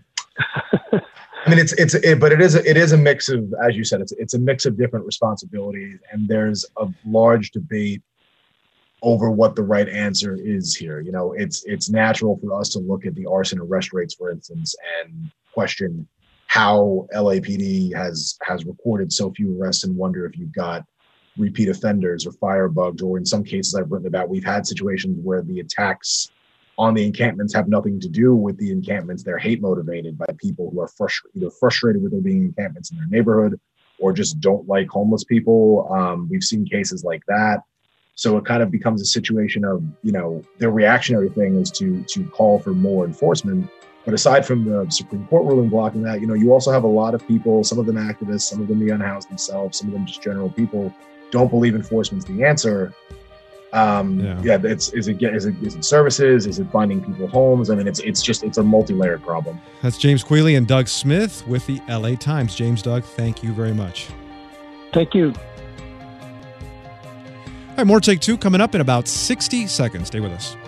I mean, it's it's it, but it is a, it is a mix of, as you said, it's it's a mix of different responsibilities, and there's a large debate over what the right answer is here. You know, it's it's natural for us to look at the arson arrest rates, for instance, and question how L A P D has has recorded so few arrests and wonder if you've got repeat offenders or firebugs, or in some cases I've written about, we've had situations where the attacks on the encampments have nothing to do with the encampments. They're hate motivated by people who are frustrated, either frustrated with there being encampments in their neighborhood or just don't like homeless people. Um, we've seen cases like that. So it kind of becomes a situation of, you know, the reactionary thing is to to call for more enforcement. But aside from the Supreme Court ruling blocking that, you know, you also have a lot of people, some of them activists, some of them the unhoused themselves, some of them just general people, don't believe enforcement's the answer. Um, yeah. yeah, it's is it is it is it services? Is it finding people homes? I mean, it's it's just it's a multi-layered problem. That's James Quealy and Doug Smith with the L A Times. James, Doug, thank you very much. Thank you. All right, more Take Two coming up in about sixty seconds. Stay with us.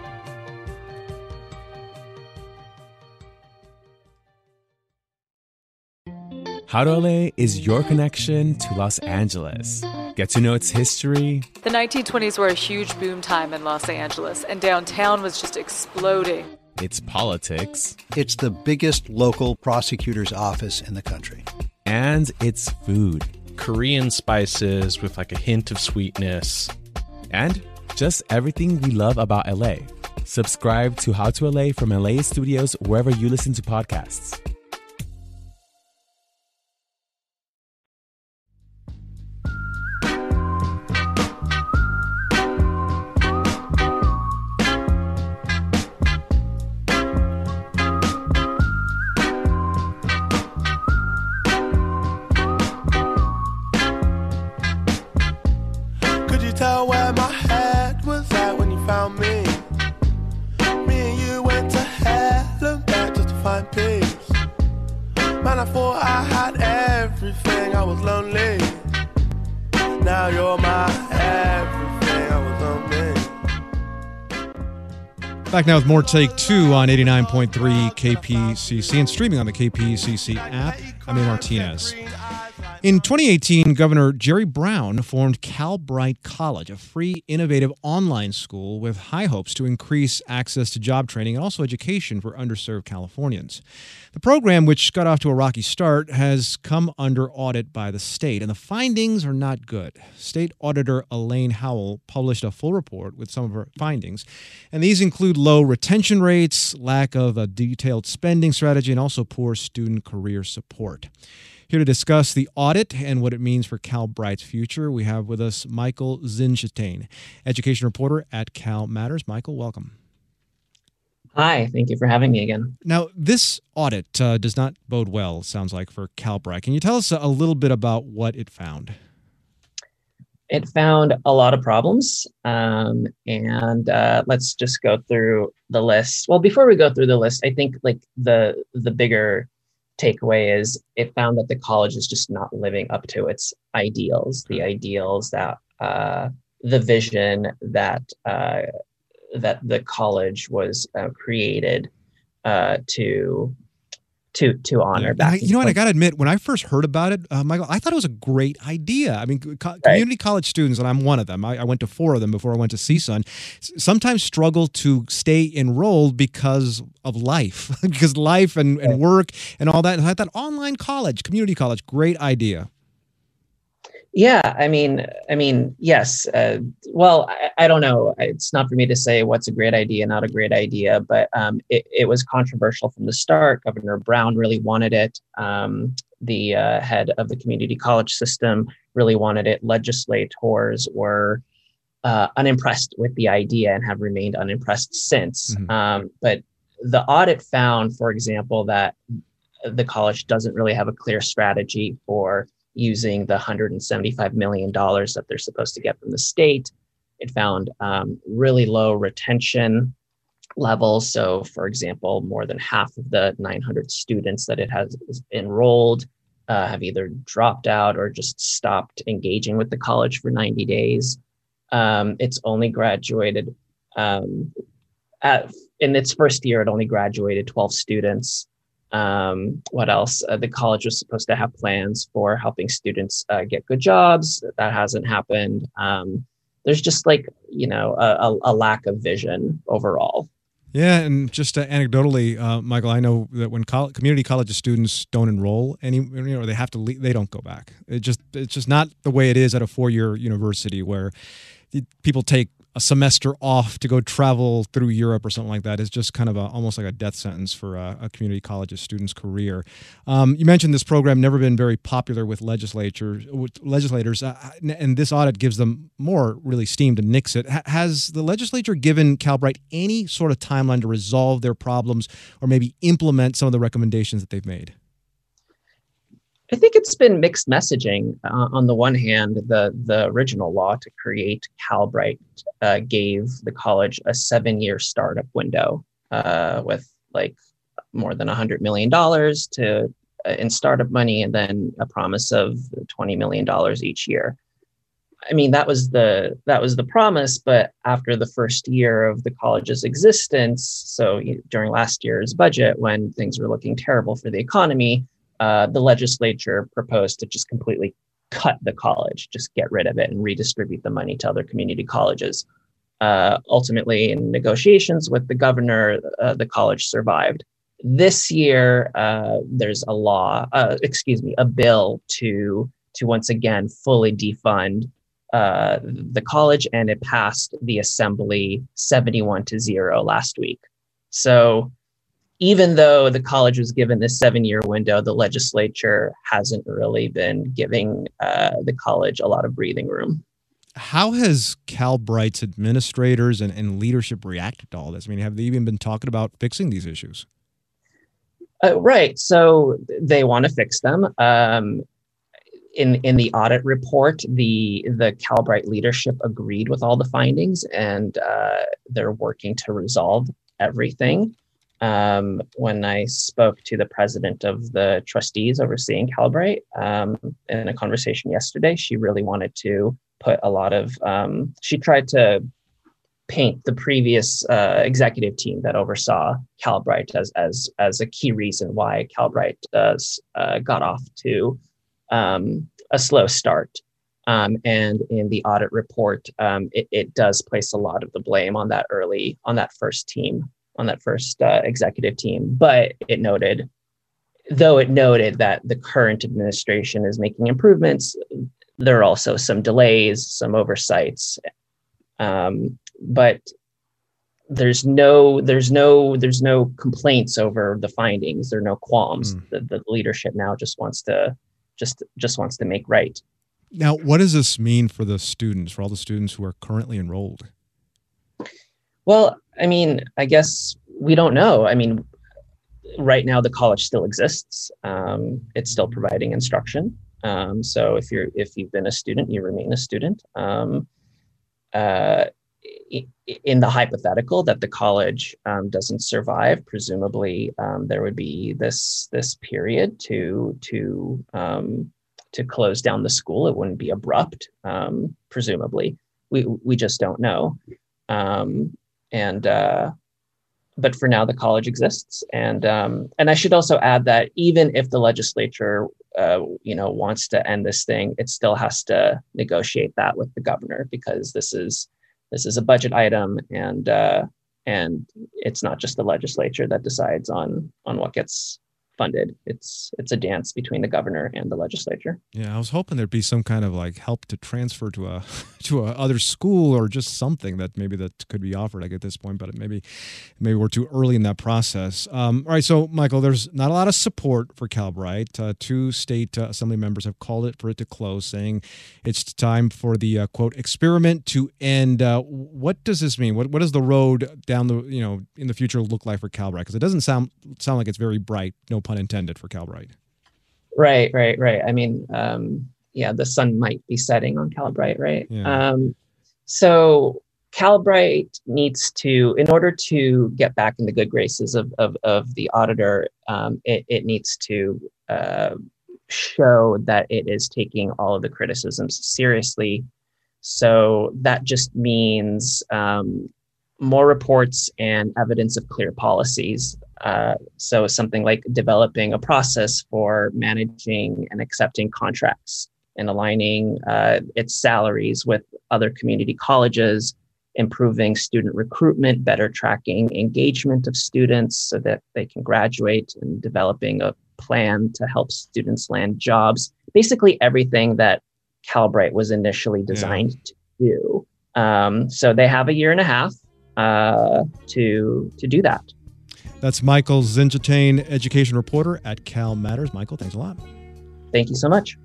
How to L A is your connection to Los Angeles. Get to know its history. The nineteen twenties were a huge boom time in Los Angeles, and downtown was just exploding. Its politics. It's the biggest local prosecutor's office in the country. And its food. Korean spices with like a hint of sweetness. And just everything we love about L A. Subscribe to How to L A from L A Studios wherever you listen to podcasts. Back now with more Take Two on eighty-nine point three K P C C and streaming on the K P C C app. I'm Ian Martinez. In twenty eighteen, Governor Jerry Brown formed Cal Bright College, a free, innovative online school with high hopes to increase access to job training and also education for underserved Californians. The program, which got off to a rocky start, has come under audit by the state, and the findings are not good. State Auditor Elaine Howell published a full report with some of her findings, and these include low retention rates, lack of a detailed spending strategy, and also poor student career support. Here to discuss the audit and what it means for Cal Bright's future, we have with us Michael Zinshtein, education reporter at Cal Matters. Michael, welcome. Hi, thank you for having me again. Now, this audit uh, does not bode well, it sounds like, for Cal Bright. Can you tell us a little bit about what it found? It found a lot of problems, um, and uh, let's just go through the list. Well, before we go through the list, I think like the the bigger takeaway is it found that the college is just not living up to its ideals, the ideals that uh, the vision that uh, that the college was uh, created uh, to to to honor. Back I, you know what? I got to admit, when I first heard about it, uh, Michael, I thought it was a great idea. I mean, co- community right. college students, and I'm one of them. I, I went to four of them before I went to C S U N. Sometimes struggle to stay enrolled because of life, because life and, and work and all that. And I thought online college, community college, great idea. Yeah, I mean, I mean, yes. Uh, well, I, I don't know. It's not for me to say what's a great idea, not a great idea, but um, it, it was controversial from the start. Governor Brown really wanted it. Um, the uh, head of the community college system really wanted it. Legislators were uh, unimpressed with the idea and have remained unimpressed since. Mm-hmm. Um, but the audit found, for example, that the college doesn't really have a clear strategy for using the one hundred seventy-five million dollars that they're supposed to get from the state. It found um, really low retention levels. So, for example, more than half of the nine hundred students that it has enrolled uh, have either dropped out or just stopped engaging with the college for ninety days. Um, it's only graduated, um, at, in its first year, it only graduated twelve students. Um, what else? Uh, the college was supposed to have plans for helping students uh, get good jobs. That hasn't happened. Um, there's just like, you know, a, a lack of vision overall. Yeah, and just uh, anecdotally, uh, Michael, I know that when co- community college students don't enroll any, you know, they have to leave, they don't go back. It just it's just not the way it is at a four-year university where people take a semester off to go travel through Europe or something like that. Is just kind of a, almost like a death sentence for a, a community college student's career. Um, you mentioned this program never been very popular with legislatures, with legislators, uh, and this audit gives them more really steam to nix it. H- has the legislature given Cal Bright any sort of timeline to resolve their problems or maybe implement some of the recommendations that they've made? I think it's been mixed messaging. Uh, on the one hand, the the original law to create Cal Bright uh, gave the college a seven-year startup window uh, with like more than one hundred million dollars to uh, in startup money, and then a promise of twenty million dollars each year. I mean, that was the that was the promise, but after the first year of the college's existence, so during last year's budget, when things were looking terrible for the economy, Uh, the legislature proposed to just completely cut the college, just get rid of it and redistribute the money to other community colleges. Uh, ultimately, in negotiations with the governor, uh, the college survived. This year, uh, there's a law, uh, excuse me, a bill to to once again fully defund uh, the college, and it passed the assembly seventy-one to zero last week. So even though the college was given this seven-year window, the legislature hasn't really been giving uh, the college a lot of breathing room. How has Cal Bright's administrators and, and leadership reacted to all this? I mean, have they even been talking about fixing these issues? Uh, right. So they want to fix them. Um, in in the audit report, the the Cal Bright leadership agreed with all the findings, and uh, they're working to resolve everything. Um, when I spoke to the president of the trustees overseeing Cal Bright um, in a conversation yesterday, she really wanted to put a lot of, um, she tried to paint the previous uh, executive team that oversaw Calbright as as as a key reason why Calbright does uh, got off to um, a slow start. Um, and in the audit report, um, it, it does place a lot of the blame on that early on that first team, on that first uh, executive team. But it noted, though it noted that the current administration is making improvements, there are also some delays, some oversights. Um, but there's no there's no there's no complaints over the findings. There are no qualms. Mm. The, the leadership now just wants to just just wants to make right. Now, what does this mean for the students, for all the students who are currently enrolled? Well, I mean, I guess we don't know. I mean, right now the college still exists. Um, it's still providing instruction. Um, so if you're if you've been a student, you remain a student. Um, uh, in the hypothetical that the college um, doesn't survive, presumably um, there would be this this period to to um, to close down the school. It wouldn't be abrupt, um, presumably. We we just don't know. Um, and uh, but for now, the college exists. And um, and I should also add that even if the legislature uh, you know wants to end this thing, it still has to negotiate that with the governor, because this is This is a budget item, and uh, and it's not just the legislature that decides on on what gets funded. It's it's a dance between the governor and the legislature. Yeah, I was hoping there'd be some kind of like help to transfer to a to a other school, or just something that maybe that could be offered like at this point. But maybe maybe we're too early in that process. Um, all right, so Michael, there's not a lot of support for Calbright. Uh, two state uh, assembly members have called it for it to close, saying it's time for the uh, quote experiment to end. Uh, what does this mean? What what does the road down the you know in the future look like for Calbright? Because it doesn't sound sound like it's very bright. No pun intended for Calbright. Right, right, right. I mean, um, yeah, the sun might be setting on Calbright, right? Yeah. Um, so Calbright needs to, in order to get back in the good graces of of, of the auditor, um, it, it needs to uh, show that it is taking all of the criticisms seriously. So that just means um, more reports and evidence of clear policies. Uh, so something like developing a process for managing and accepting contracts and aligning uh, its salaries with other community colleges, improving student recruitment, better tracking engagement of students so that they can graduate, and developing a plan to help students land jobs. Basically everything that Calbright was initially designed yeah. to do. Um, so they have a year and a half uh, to to do that. That's Michael Zinjatane, education reporter at Cal Matters. Michael, thanks a lot. Thank you so much.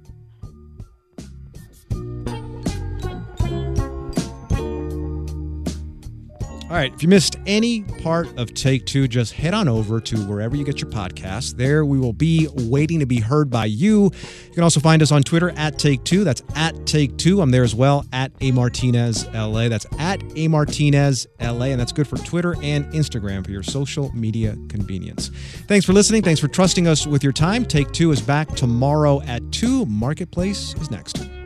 All right, if you missed any part of Take Two, just head on over to wherever you get your podcasts. There we will be waiting to be heard by you. You can also find us on Twitter at Take Two. That's at Take Two. I'm there as well, at A Martinez L A. That's at A Martinez L A, and that's good for Twitter and Instagram for your social media convenience. Thanks for listening. Thanks for trusting us with your time. Take Two is back tomorrow at two. Marketplace is next.